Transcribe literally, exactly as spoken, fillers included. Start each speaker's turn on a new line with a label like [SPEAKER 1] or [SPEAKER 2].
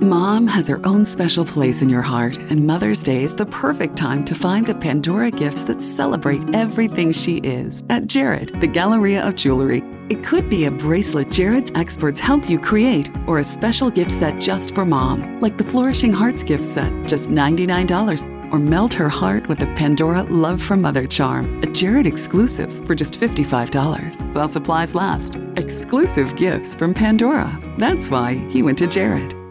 [SPEAKER 1] Mom has her own special place in your heart, and Mother's Day is the perfect time to find the Pandora gifts that celebrate everything she is at Jared, the Galleria of Jewelry. It could be a bracelet Jared's experts help you create, or a special gift set just for Mom, like the Flourishing Hearts gift set, just ninety-nine dollars. Or melt her heart with the Pandora Love from Mother charm, a Jared exclusive for just fifty-five dollars, while supplies last. Exclusive gifts from Pandora. That's why he went to Jared.